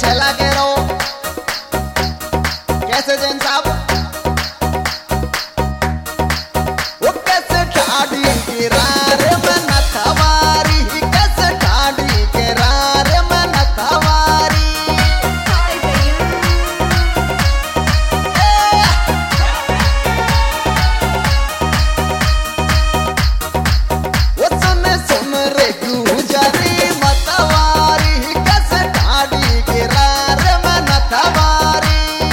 पहला कह रहा हूं, कैसे जैन साहब, वो कैसे ठाड़ी गिरा रे मैं नथवारी, कैसे ठाड़ी गिरा रे मैं नथवारी। वो सुन रे गुजरी मतवारी, कैसे ठाड़ी गिरा रे मैं नथवारी।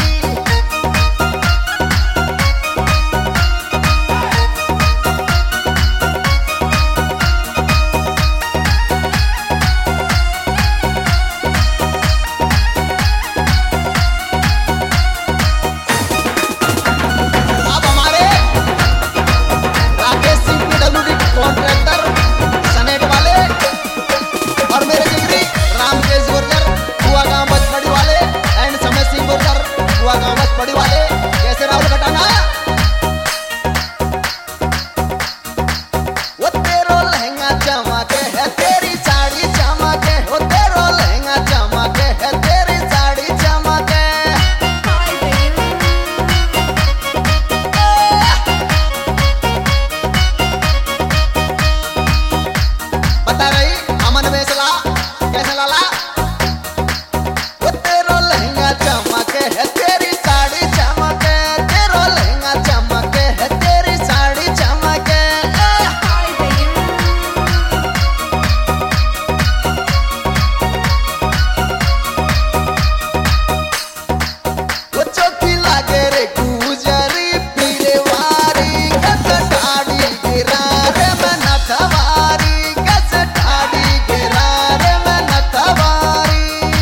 अब हमारे राकेश सिंह PWD कॉन्ट्रैक्टर सनेट वाले और मेरे जिगरी रामकेश गुर्जर कुआ गांव बचपड़ी वाले एंड समय सिंह गुर्जर कुआ गांव बचपड़ी वाले, कैसे राहुल घटाना। वो तेरो लहंगा चमके है तेरी साड़ी चमके, वो तेरो लहंगा चमके है तेरी साड़ी चमके। बता रही अमन बेसला कैसे लाला, वो तेरो लहंगा चमके है तेरी साड़ी चमके, तेरो लहंगा चमके है तेरी साड़ी चमके। वो चौकी लागे रे गुजरी पीले वारी, कैसे ठाड़ी गिरा रे मैं नथवारी, कैसे ठाड़ी गिरा रे मैं नथवारी।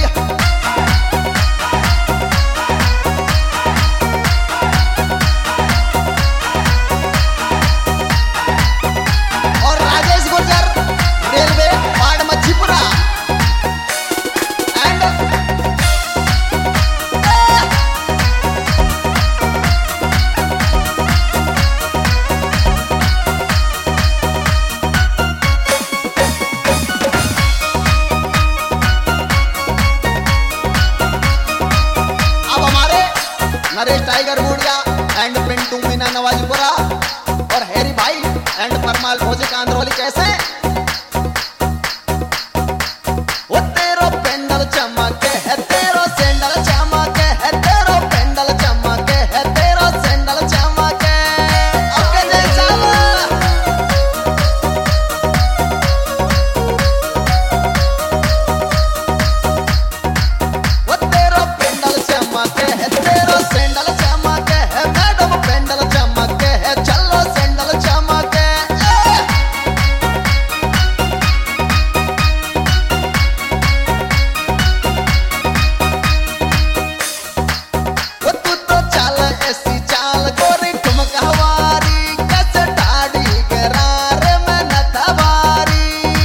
और Rajesh Gurjar railway ward Machhipura and अब हमारे नरेश टाइगर बूढ़िया एंड पिंटू मीना नवाजपुरा और हैरी भाई एंड परमाल भोजे कांद्रोली, कैसे वो तेरो पेंडल चमके है तेरो सैंडल चमके है, तेरो पेंडल चमके है तेरो सैंडल चमके। ओके जय साहब, वो तेरो पेंडल चमके है तेरो सैंडल चमके है, मैडम पेंडल चमके है चलो सैंडल चमके। वो तू तो चाल ऐसी चाल गोरी ठुमकवारी, कैसे ठाड़ी गिरा रे मैं नथवारी।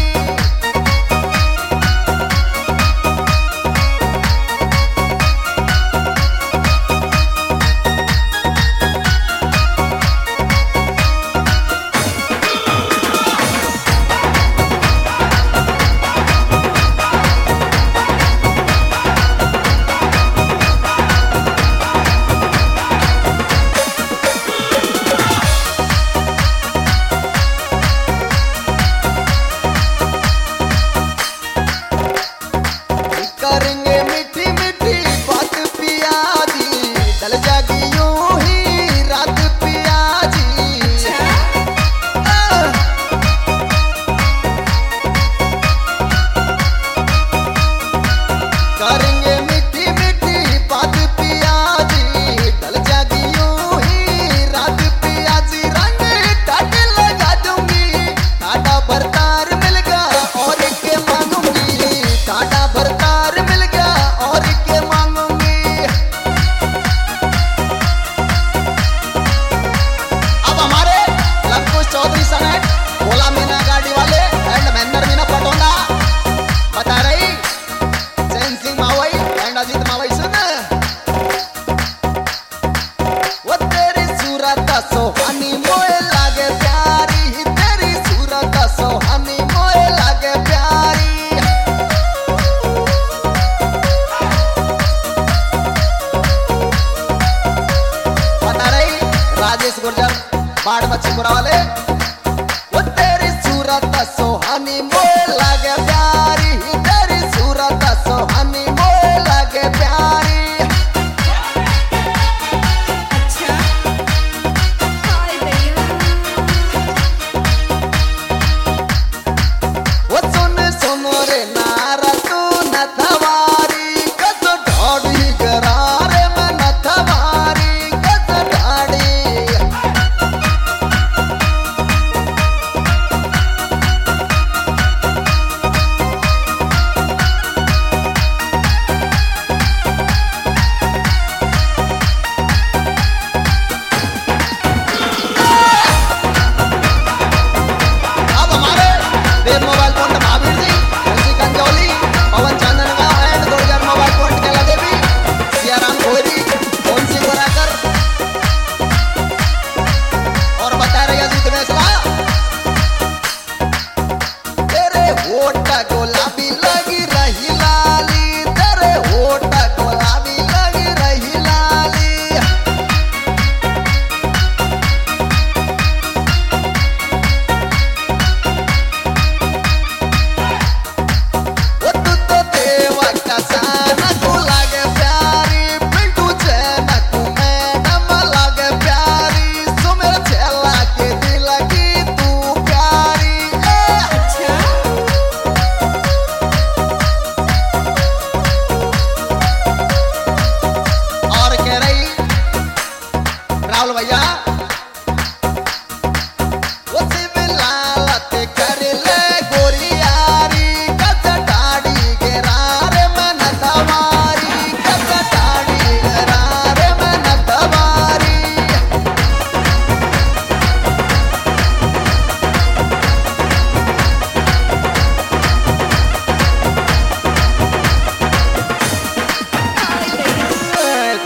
करेंगे मीठी मीठी बात पियाजी, डल जागी यूं ही रात पियाजी। करेंगे मीठी मीठी बात पियाजी, डल जागी यूं ही रात पियाजी। रंग ठाट लगा दूंगी, ठाटा भरतार मिल गया और के मांगूंगी, ठाटा भरतार मिल गया और के मांगूंगी। अब हमारे लंकुश चौधरी सनेट भोला मीना गाड़ी वाले एंड महेंद्र मीना पटोंदा, बता रही जैन सिंह मावई एंड अजीत मावई, सुन वो तेरी सूरत सोहानी मोए लागे प्यारी, तेरी सूरत सोहानी मोए लागे प्यारी।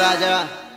राजा।